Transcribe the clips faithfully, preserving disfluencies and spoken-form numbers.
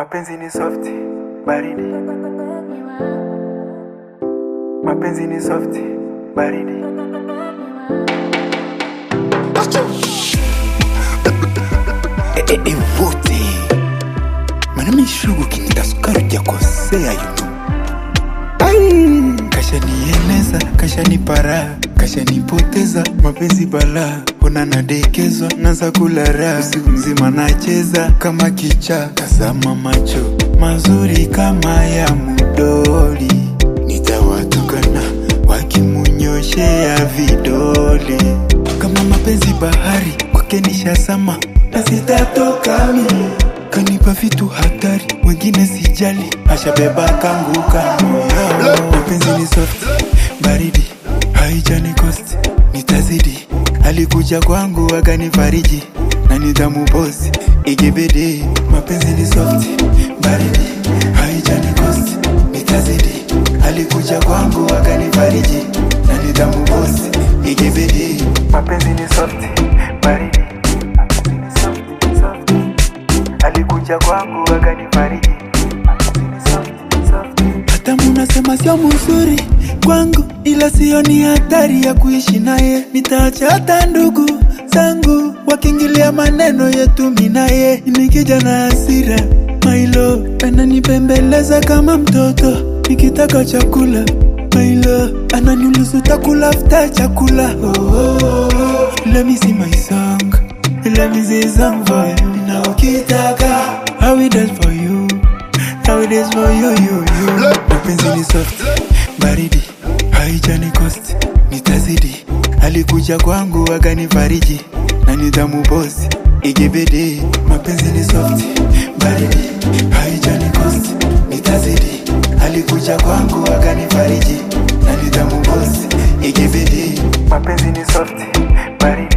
Mapenzi ni soft, baridi. Mapenzi ni soft, baridi. Eh eh eh vote. Manami shugu kinita sukari ya kosea yutu. Ai, kasha nieneza, kasha nipara, kasha nipoteza, mapenzi bala. Ona nadekezwa, naanza kulara. Usiku mzima nacheza kama kicha. Tazama macho mazuri kama ya mudoli. Nitawatukana wakimunyoshea vidole. Kama mapenzi bahari kwake nishazama na sitatoka mimi. Kanipa vitu hatari, wengine sijali, ashabeba kanguka moyo. Mapenzi ni soft, baridi, haijani cost, nitazidi. Alikuja kwangu akanifariji, na nidhamu boss, igebede. Mapenzi ni soft, baridi, haijani cost, nitazidi. Alikuja kwangu akanifariji, na nidhamu boss, igebede. Mapenzi ni soft, baridi. Alikuja kwangu akanifariji. Hata munasema sio mzuri kwangu, ila sio ni hatari ya kuishi naye. Nitaacha hata ndugu zangu wakiingilia maneno yetu mimi naye. Nikija na hasira Mailo ananipembeleza kama mtoto nikitaka chakula. Mailo ananiuliza utakula after chakula. Oh, oh, oh. Let me see my song, let me see song for you. Now ukitaka how it is for you, how it is for you, you, you. Mapenzi ni soft, baridi, haijani cost, nitazidi. Alikuja kwangu akanifariji, na nidhamu boss, igebede. Mapenzi ni soft, baridi, haijani cost, nitazidi. Alikuja kwangu akanifariji, na nidhamu boss, igebede. Mapenzi ni soft, baridi.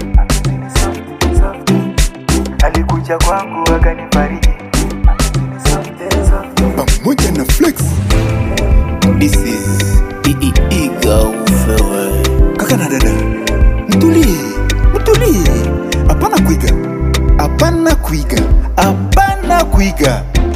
Alikuja kwangu akanifariji. Pamoja na flex. This is Iiga Ufewe. Kaka na dada, mtulie, mtulie. Hapana kuiga, hapana kuiga, hapana kuiga.